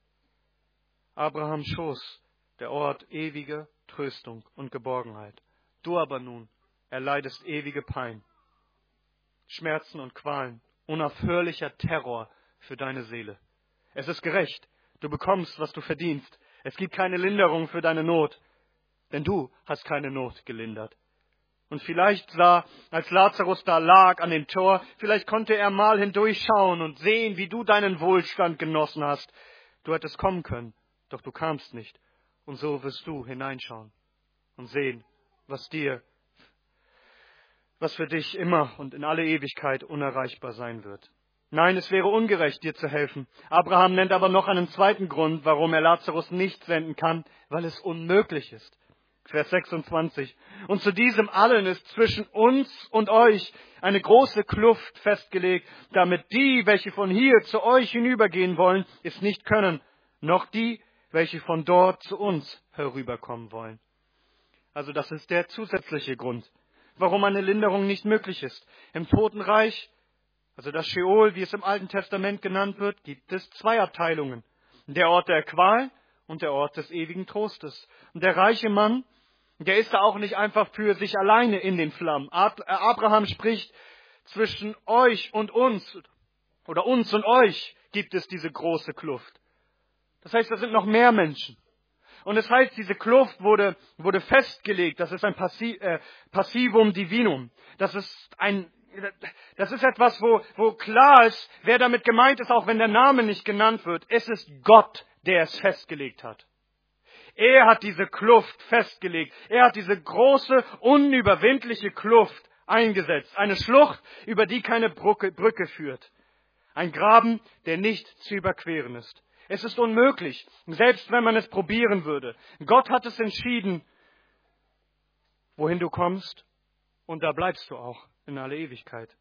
Abrahams Schoß, der Ort ewiger Tröstung und Geborgenheit. Du aber nun erleidest ewige Pein, Schmerzen und Qualen, unaufhörlicher Terror für deine Seele. Es ist gerecht. Du bekommst, was du verdienst. Es gibt keine Linderung für deine Not, denn du hast keine Not gelindert. Und vielleicht sah, als Lazarus da lag an dem Tor, vielleicht konnte er mal hindurchschauen und sehen, wie du deinen Wohlstand genossen hast. Du hättest kommen können, doch du kamst nicht. Und so wirst du hineinschauen und sehen, was dir, was für dich immer und in alle Ewigkeit unerreichbar sein wird. Nein, es wäre ungerecht, dir zu helfen. Abraham nennt aber noch einen zweiten Grund, warum er Lazarus nicht senden kann, weil es unmöglich ist. Vers sechsundzwanzig. Und zu diesem allen ist zwischen uns und euch eine große Kluft festgelegt, damit die, welche von hier zu euch hinübergehen wollen, es nicht können, noch die, welche von dort zu uns herüberkommen wollen. Also das ist der zusätzliche Grund, warum eine Linderung nicht möglich ist. Im Totenreich, also das Scheol, wie es im Alten Testament genannt wird, gibt es zwei Abteilungen. Der Ort der Qual und der Ort des ewigen Trostes. Und der reiche Mann, der ist da auch nicht einfach für sich alleine in den Flammen. Abraham spricht, zwischen euch und uns, oder uns und euch, gibt es diese große Kluft. Das heißt, da sind noch mehr Menschen. Und es heißt, diese Kluft wurde, wurde festgelegt. Das ist ein Passi, äh, Passivum Divinum. Das ist ein Das ist etwas, wo, wo klar ist, wer damit gemeint ist, auch wenn der Name nicht genannt wird. Es ist Gott, der es festgelegt hat. Er hat diese Kluft festgelegt. Er hat diese große, unüberwindliche Kluft eingesetzt. Eine Schlucht, über die keine Brücke, Brücke führt. Ein Graben, der nicht zu überqueren ist. Es ist unmöglich, selbst wenn man es probieren würde. Gott hat es entschieden, wohin du kommst, und da bleibst du auch in alle Ewigkeit.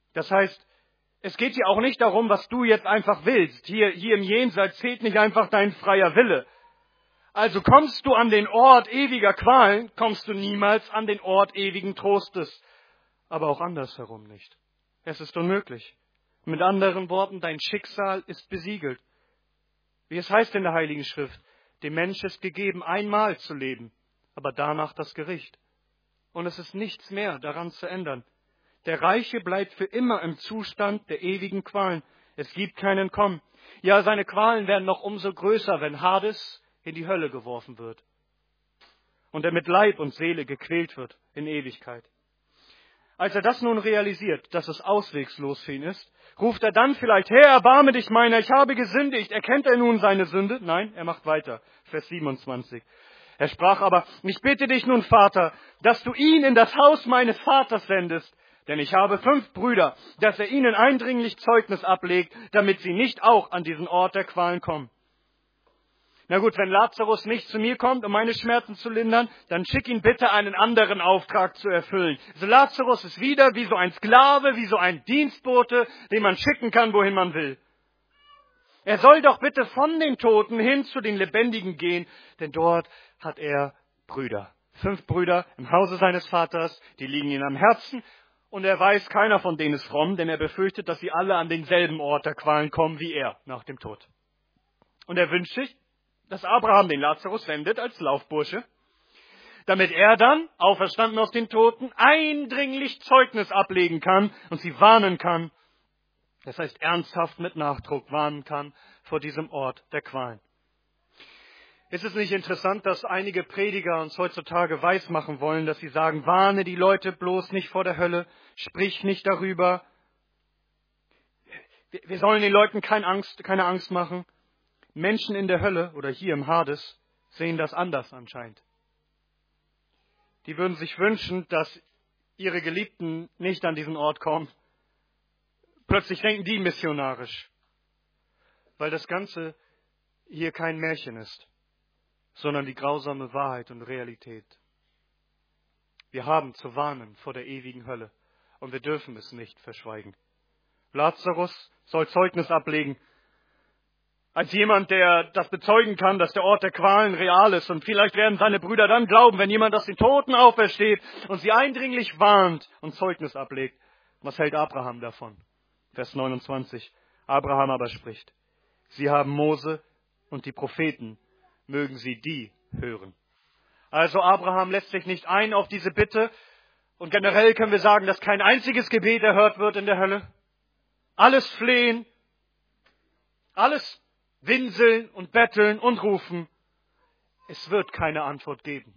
Das heißt, es geht hier auch nicht darum, was du jetzt einfach willst. Hier, hier im Jenseits zählt nicht einfach dein freier Wille. Also kommst du an den Ort ewiger Qualen, kommst du niemals an den Ort ewigen Trostes. Aber auch andersherum nicht. Es ist unmöglich. Mit anderen Worten, dein Schicksal ist besiegelt. Wie es heißt in der Heiligen Schrift, dem Mensch ist gegeben, einmal zu leben, aber danach das Gericht. Und es ist nichts mehr daran zu ändern. Der Reiche bleibt für immer im Zustand der ewigen Qualen. Es gibt kein Entkommen. Ja, seine Qualen werden noch umso größer, wenn Hades in die Hölle geworfen wird und er mit Leib und Seele gequält wird in Ewigkeit. Als er das nun realisiert, dass es auswegslos für ihn ist, ruft er dann vielleicht, Herr, erbarme dich meiner, ich habe gesündigt. Erkennt er nun seine Sünde? Nein, er macht weiter. Vers siebenundzwanzig. Er sprach aber, ich bitte dich nun, Vater, dass du ihn in das Haus meines Vaters sendest, denn ich habe fünf Brüder, dass er ihnen eindringlich Zeugnis ablegt, damit sie nicht auch an diesen Ort der Qualen kommen. Na gut, wenn Lazarus nicht zu mir kommt, um meine Schmerzen zu lindern, dann schick ihn bitte, einen anderen Auftrag zu erfüllen. So Lazarus ist wieder wie so ein Sklave, wie so ein Dienstbote, den man schicken kann, wohin man will. Er soll doch bitte von den Toten hin zu den Lebendigen gehen, denn dort hat er Brüder. Fünf Brüder im Hause seines Vaters, die liegen ihm am Herzen. Und er weiß, keiner von denen ist fromm, denn er befürchtet, dass sie alle an denselben Ort der Qualen kommen wie er nach dem Tod. Und er wünscht sich, dass Abraham den Lazarus sendet als Laufbursche, damit er dann, auferstanden aus den Toten, eindringlich Zeugnis ablegen kann und sie warnen kann, das heißt ernsthaft mit Nachdruck warnen kann vor diesem Ort der Qualen. Ist es nicht interessant, dass einige Prediger uns heutzutage weismachen wollen, dass sie sagen, warne die Leute bloß nicht vor der Hölle, sprich nicht darüber. Wir sollen den Leuten keine Angst, keine Angst machen. Menschen in der Hölle oder hier im Hades sehen das anders anscheinend. Die würden sich wünschen, dass ihre Geliebten nicht an diesen Ort kommen. Plötzlich denken die missionarisch, weil das Ganze hier kein Märchen ist, sondern die grausame Wahrheit und Realität. Wir haben zu warnen vor der ewigen Hölle und wir dürfen es nicht verschweigen. Lazarus soll Zeugnis ablegen, als jemand, der das bezeugen kann, dass der Ort der Qualen real ist. Und vielleicht werden seine Brüder dann glauben, wenn jemand aus den Toten aufersteht und sie eindringlich warnt und Zeugnis ablegt. Was hält Abraham davon? Vers neunundzwanzig. Abraham aber spricht, sie haben Mose und die Propheten, mögen sie die hören. Also Abraham lässt sich nicht ein auf diese Bitte. Und generell können wir sagen, dass kein einziges Gebet erhört wird in der Hölle. Alles Flehen, alles winseln und betteln und rufen. Es wird keine Antwort geben.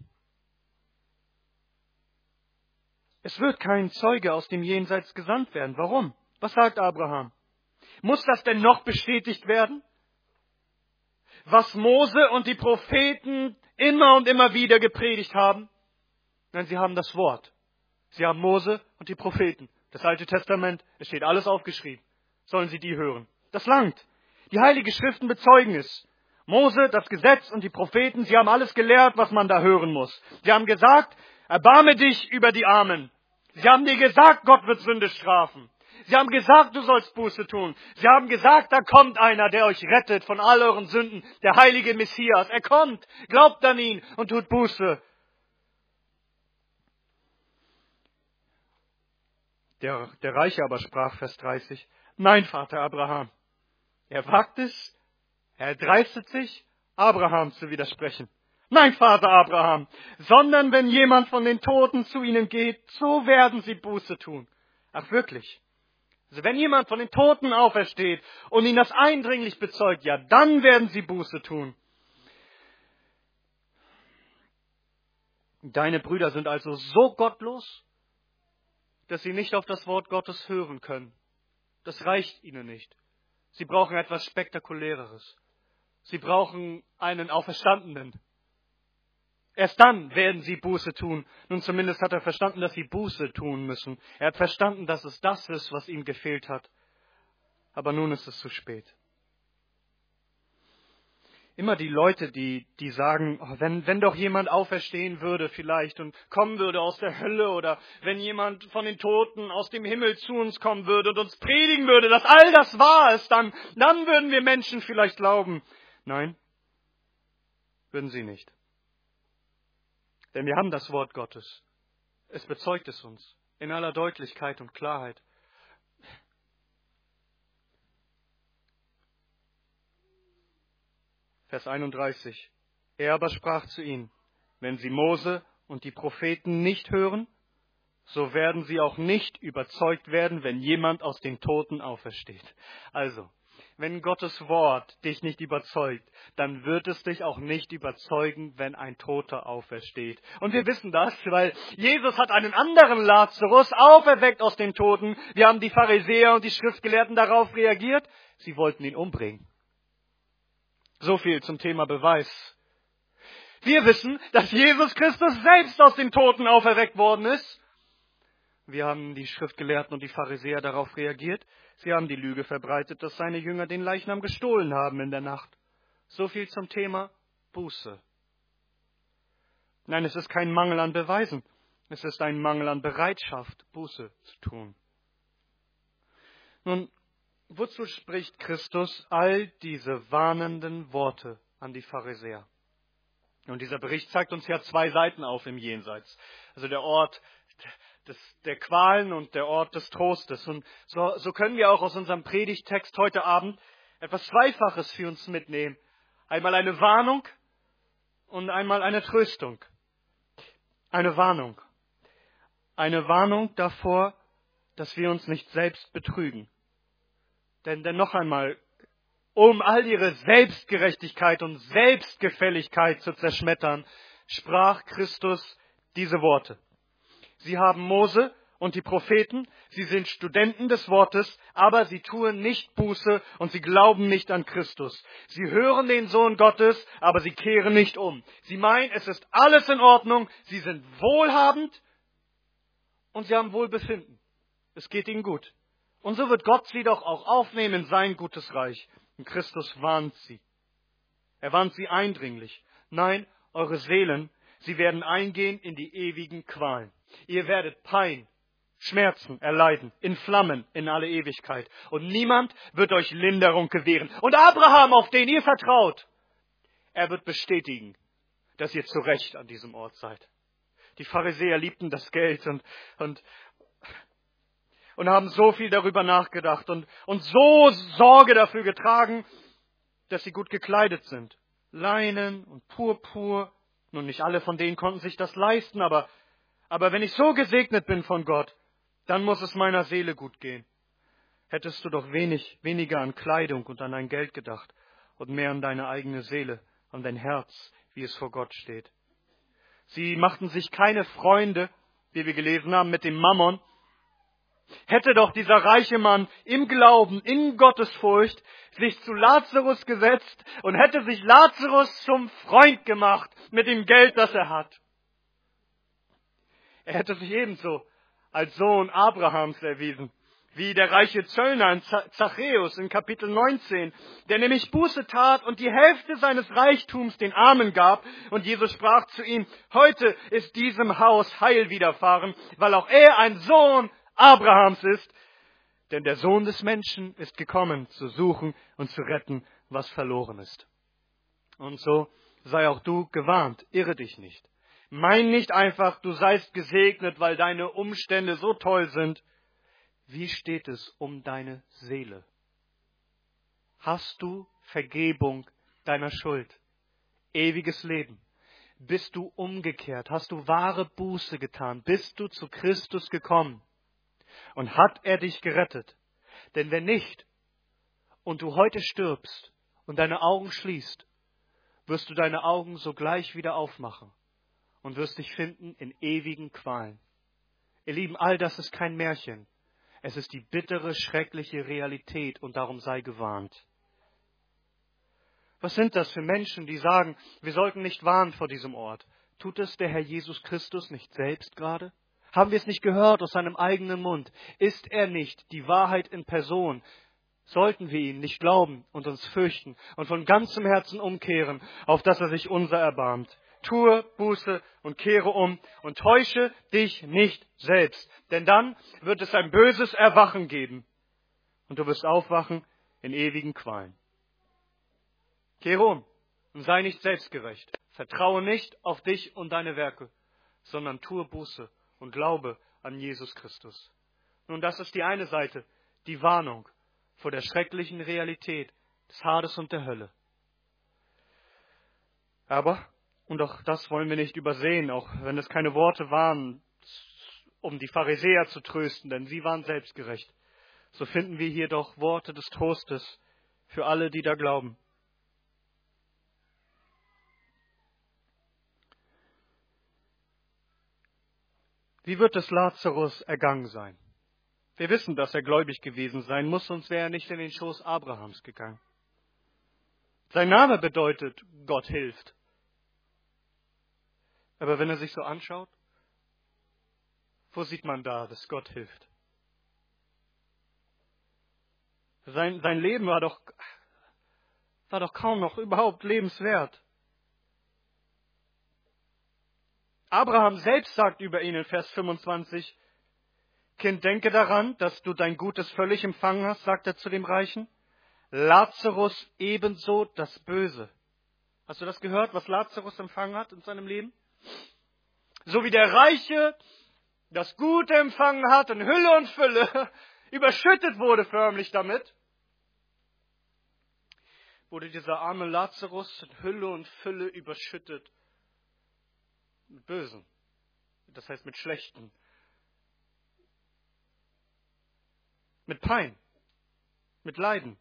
Es wird kein Zeuge aus dem Jenseits gesandt werden. Warum? Was sagt Abraham? Muss das denn noch bestätigt werden? Was Mose und die Propheten immer und immer wieder gepredigt haben? Nein, sie haben das Wort. Sie haben Mose und die Propheten. Das Alte Testament, es steht alles aufgeschrieben. Sollen sie die hören? Das langt. Die Heiligen Schriften bezeugen es. Mose, das Gesetz und die Propheten, sie haben alles gelehrt, was man da hören muss. Sie haben gesagt, erbarme dich über die Armen. Sie haben dir gesagt, Gott wird Sünde strafen. Sie haben gesagt, du sollst Buße tun. Sie haben gesagt, da kommt einer, der euch rettet von all euren Sünden, der heilige Messias. Er kommt, glaubt an ihn und tut Buße. Der, der Reiche aber sprach, Vers dreißig, nein, Vater Abraham. Er wagt es, er dreistet sich, Abraham zu widersprechen. Nein, Vater Abraham, sondern wenn jemand von den Toten zu ihnen geht, so werden sie Buße tun. Ach wirklich? Also wenn jemand von den Toten aufersteht und ihnen das eindringlich bezeugt, ja, dann werden sie Buße tun. Deine Brüder sind also so gottlos, dass sie nicht auf das Wort Gottes hören können. Das reicht ihnen nicht. Sie brauchen etwas Spektakuläreres. Sie brauchen einen Auferstandenen. Erst dann werden sie Buße tun. Nun zumindest hat er verstanden, dass sie Buße tun müssen. Er hat verstanden, dass es das ist, was ihm gefehlt hat. Aber nun ist es zu spät. immer die Leute, die, die sagen, oh, wenn, wenn doch jemand auferstehen würde vielleicht und kommen würde aus der Hölle oder wenn jemand von den Toten aus dem Himmel zu uns kommen würde und uns predigen würde, dass all das wahr ist, dann, dann würden wir Menschen vielleicht glauben. Nein, würden sie nicht. Denn wir haben das Wort Gottes. Es bezeugt es uns in aller Deutlichkeit und Klarheit. Vers einunddreißig. Er aber sprach zu ihnen, wenn sie Mose und die Propheten nicht hören, so werden sie auch nicht überzeugt werden, wenn jemand aus den Toten aufersteht. Also, wenn Gottes Wort dich nicht überzeugt, dann wird es dich auch nicht überzeugen, wenn ein Toter aufersteht. Und wir wissen das, weil Jesus hat einen anderen Lazarus auferweckt aus den Toten. Wir haben die Pharisäer und die Schriftgelehrten darauf reagiert. Sie wollten ihn umbringen. So viel zum Thema Beweis. Wir wissen, dass Jesus Christus selbst aus den Toten auferweckt worden ist. Wir haben die Schriftgelehrten und die Pharisäer darauf reagiert. Sie haben die Lüge verbreitet, dass seine Jünger den Leichnam gestohlen haben in der Nacht. So viel zum Thema Buße. Nein, es ist kein Mangel an Beweisen. Es ist ein Mangel an Bereitschaft, Buße zu tun. Nun, wozu spricht Christus all diese warnenden Worte an die Pharisäer? Und dieser Bericht zeigt uns ja zwei Seiten auf im Jenseits. Also der Ort des, der Qualen und der Ort des Trostes. Und so, so können wir auch aus unserem Predigttext heute Abend etwas Zweifaches für uns mitnehmen. Einmal eine Warnung und einmal eine Tröstung. Eine Warnung. Eine Warnung davor, dass wir uns nicht selbst betrügen. Denn, denn noch einmal, um all ihre Selbstgerechtigkeit und Selbstgefälligkeit zu zerschmettern, sprach Christus diese Worte. Sie haben Mose und die Propheten, sie sind Studenten des Wortes, aber sie tun nicht Buße und sie glauben nicht an Christus. Sie hören den Sohn Gottes, aber sie kehren nicht um. Sie meinen, es ist alles in Ordnung, sie sind wohlhabend und sie haben Wohlbefinden. Es geht ihnen gut. Und so wird Gott sie doch auch aufnehmen in sein gutes Reich. Und Christus warnt sie. Er warnt sie eindringlich. Nein, eure Seelen, sie werden eingehen in die ewigen Qualen. Ihr werdet Pein, Schmerzen erleiden, in Flammen in alle Ewigkeit. Und niemand wird euch Linderung gewähren. Und Abraham, auf den ihr vertraut, er wird bestätigen, dass ihr zu Recht an diesem Ort seid. Die Pharisäer liebten das Geld und, und, und haben so viel darüber nachgedacht und, und so Sorge dafür getragen, dass sie gut gekleidet sind. Leinen und Purpur. Nun, nicht alle von denen konnten sich das leisten, aber, aber wenn ich so gesegnet bin von Gott, dann muss es meiner Seele gut gehen. Hättest du doch wenig, weniger an Kleidung und an dein Geld gedacht und mehr an deine eigene Seele, an dein Herz, wie es vor Gott steht. Sie machten sich keine Freunde, wie wir gelesen haben, mit dem Mammon. Hätte doch dieser reiche Mann im Glauben, in Gottesfurcht, sich zu Lazarus gesetzt und hätte sich Lazarus zum Freund gemacht mit dem Geld, das er hat. Er hätte sich ebenso als Sohn Abrahams erwiesen, wie der reiche Zöllner Zachäus in Kapitel neunzehn, der nämlich Buße tat und die Hälfte seines Reichtums den Armen gab. Und Jesus sprach zu ihm, heute ist diesem Haus Heil widerfahren, weil auch er ein Sohn Abrahams ist. Denn der Sohn des Menschen ist gekommen, zu suchen und zu retten, was verloren ist. Und so sei auch du gewarnt, irre dich nicht. Mein nicht einfach, du seist gesegnet, weil deine Umstände so toll sind. Wie steht es um deine Seele? Hast du Vergebung deiner Schuld? Ewiges Leben? Bist du umgekehrt? Hast du wahre Buße getan? Bist du zu Christus gekommen? Und hat er dich gerettet? Denn wenn nicht, und du heute stirbst und deine Augen schließt, wirst du deine Augen sogleich wieder aufmachen und wirst dich finden in ewigen Qualen. Ihr Lieben, all das ist kein Märchen. Es ist die bittere, schreckliche Realität und darum sei gewarnt. Was sind das für Menschen, die sagen, wir sollten nicht warnen vor diesem Ort? Tut es der Herr Jesus Christus nicht selbst gerade? Haben wir es nicht gehört aus seinem eigenen Mund? Ist er nicht die Wahrheit in Person? sollten wir ihm nicht glauben und uns fürchten und von ganzem Herzen umkehren, auf dass er sich unser erbarmt. Tue Buße und kehre um und täusche dich nicht selbst, denn dann wird es ein böses Erwachen geben und du wirst aufwachen in ewigen Qualen. Kehre um und sei nicht selbstgerecht. Vertraue nicht auf dich und deine Werke, sondern tue Buße und glaube an Jesus Christus. Nun, das ist die eine Seite, die Warnung vor der schrecklichen Realität des Hades und der Hölle. Aber, und auch das wollen wir nicht übersehen, auch wenn es keine Worte waren, um die Pharisäer zu trösten, denn sie waren selbstgerecht, so finden wir hier doch Worte des Trostes für alle, die da glauben. Wie wird es Lazarus ergangen sein? Wir wissen, dass er gläubig gewesen sein muss, sonst wäre er nicht in den Schoß Abrahams gegangen. Sein Name bedeutet, Gott hilft. Aber wenn er sich so anschaut, wo sieht man da, dass Gott hilft? Sein, sein Leben war doch, war doch kaum noch überhaupt lebenswert. Abraham selbst sagt über ihn in Vers fünfundzwanzig, Kind, denke daran, dass du dein Gutes völlig empfangen hast, sagt er zu dem Reichen. Lazarus ebenso das Böse. Hast du das gehört, was Lazarus empfangen hat in seinem Leben? So wie der Reiche das Gute empfangen hat in Hülle und Fülle, überschüttet wurde förmlich damit, wurde dieser arme Lazarus in Hülle und Fülle überschüttet mit Bösen, das heißt mit Schlechten, mit Pein, mit Leiden.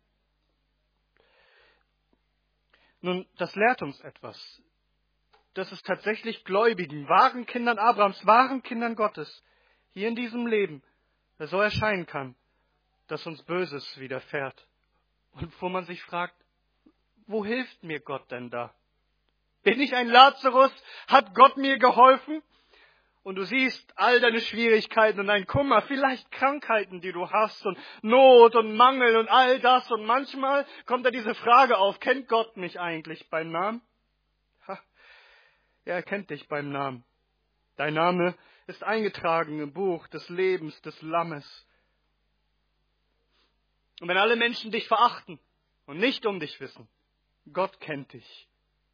Nun, das lehrt uns etwas, dass es tatsächlich Gläubigen, wahren Kindern Abrahams, wahren Kindern Gottes, hier in diesem Leben so erscheinen kann, dass uns Böses widerfährt. Und wo man sich fragt, wo hilft mir Gott denn da? Bin ich ein Lazarus? Hat Gott mir geholfen? Und du siehst all deine Schwierigkeiten und deinen Kummer, vielleicht Krankheiten, die du hast und Not und Mangel und all das. Und manchmal kommt da diese Frage auf, kennt Gott mich eigentlich beim Namen? Ha, ja, er kennt dich beim Namen. Dein Name ist eingetragen im Buch des Lebens des Lammes. Und wenn alle Menschen dich verachten und nicht um dich wissen, Gott kennt dich.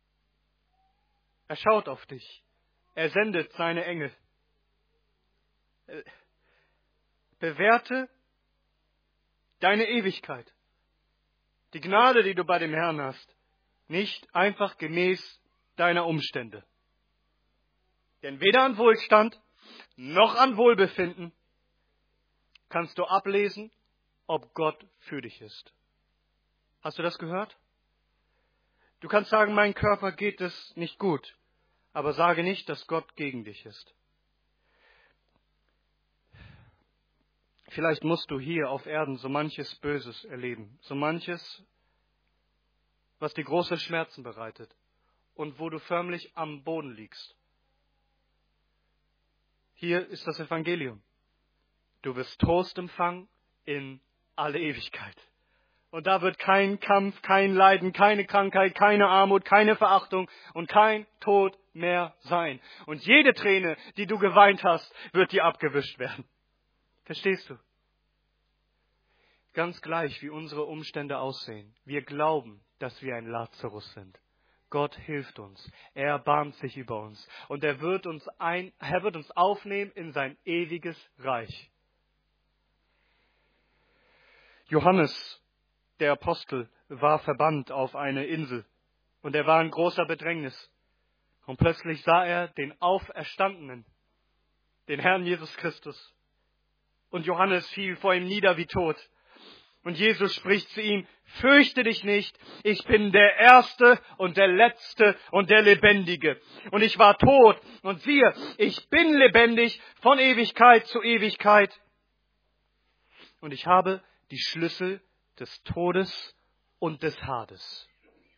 Er schaut auf dich. Er sendet seine Engel. Bewerte deine Ewigkeit. Die Gnade, die du bei dem Herrn hast, nicht einfach gemäß deiner Umstände. Denn weder an Wohlstand noch an Wohlbefinden kannst du ablesen, ob Gott für dich ist. Hast du das gehört? Du kannst sagen, mein Körper geht es nicht gut, aber sage nicht, dass Gott gegen dich ist. Vielleicht musst du hier auf Erden so manches Böses erleben, so manches, was dir große Schmerzen bereitet und wo du förmlich am Boden liegst. Hier ist das Evangelium. Du wirst Trost empfangen in alle Ewigkeit. Und da wird kein Kampf, kein Leiden, keine Krankheit, keine Armut, keine Verachtung und kein Tod mehr sein. Und jede Träne, die du geweint hast, wird dir abgewischt werden. Verstehst du? Ganz gleich, wie unsere Umstände aussehen. Wir glauben, dass wir ein Lazarus sind. Gott hilft uns. Er erbarmt sich über uns. Und er wird uns ein, er wird uns aufnehmen in sein ewiges Reich. Johannes, der Apostel, war verbannt auf eine Insel. Und er war in großer Bedrängnis. Und plötzlich sah er den Auferstandenen, den Herrn Jesus Christus. Und Johannes fiel vor ihm nieder wie tot. Und Jesus spricht zu ihm, fürchte dich nicht, ich bin der Erste und der Letzte und der Lebendige. Und ich war tot und siehe, ich bin lebendig von Ewigkeit zu Ewigkeit. Und ich habe die Schlüssel des Todes und des Hades.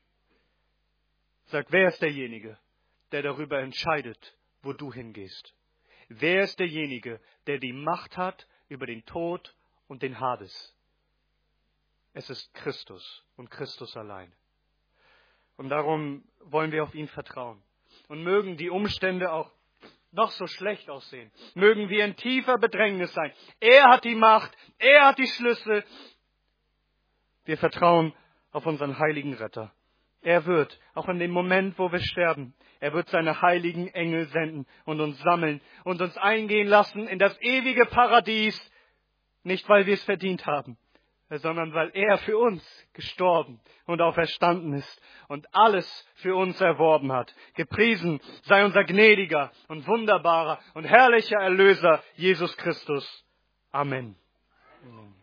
Sag, wer ist derjenige, der darüber entscheidet, wo du hingehst? Wer ist derjenige, der die Macht hat über den Tod und den Hades? Es ist Christus und Christus allein. Und darum wollen wir auf ihn vertrauen. Und mögen die Umstände auch noch so schlecht aussehen. Mögen wir in tiefer Bedrängnis sein. Er hat die Macht, er hat die Schlüssel. Wir vertrauen auf unseren heiligen Retter. Er wird, auch in dem Moment, wo wir sterben, er wird seine heiligen Engel senden und uns sammeln und uns eingehen lassen in das ewige Paradies. Nicht, weil wir es verdient haben, sondern weil er für uns gestorben und auferstanden ist und alles für uns erworben hat. Gepriesen sei unser gnädiger und wunderbarer und herrlicher Erlöser, Jesus Christus. Amen. Amen.